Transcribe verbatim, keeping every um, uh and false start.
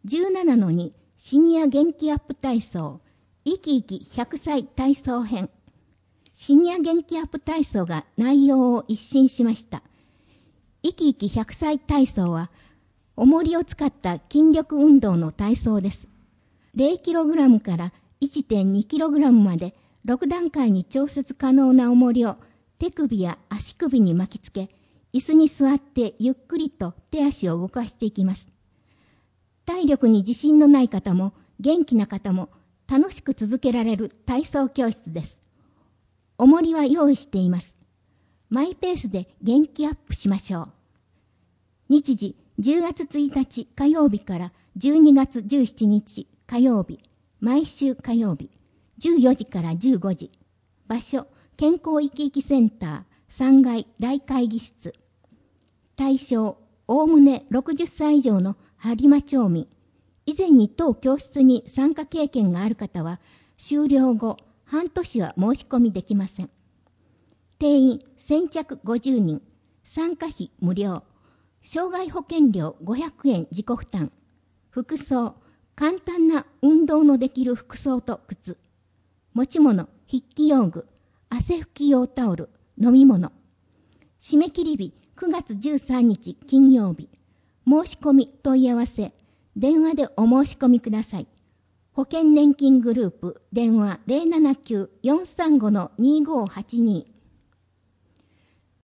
じゅうななのに シニア元気アップ体操、生き生きひゃくさい体操編。シニア元気アップ体操が内容を一新しました。生き生きひゃくさい体操は、重りを使った筋力運動の体操です。ゼロキログラム から いってんにキログラム までろく段階に調節可能な重りを手首や足首に巻きつけ、椅子に座ってゆっくりと手足を動かしていきます。体力に自信のない方も元気な方も楽しく続けられる体操教室です。重りは用意しています。マイペースで元気アップしましょう。日時じゅうがつついたち火曜日からじゅうにがつじゅうしちにち火曜日、毎週火曜日、じゅうよじからじゅうごじ。場所、健康生き生きセンターさんがい大会議室。対象、おおむねろくじゅっさい以上の播磨町民。以前に当教室に参加経験がある方は、終了後、半年は申し込みできません。定員先着ごじゅうにん、参加費無料。障害保険料ごひゃくえん自己負担。服装、簡単な運動のできる服装と靴。持ち物、筆記用具、汗拭き用タオル、飲み物。締め切り日くがつじゅうさんにち金曜日。申し込み問い合わせ、電話でお申し込みください。保険年金グループ電話 ゼロななきゅう よんさんご にごはちに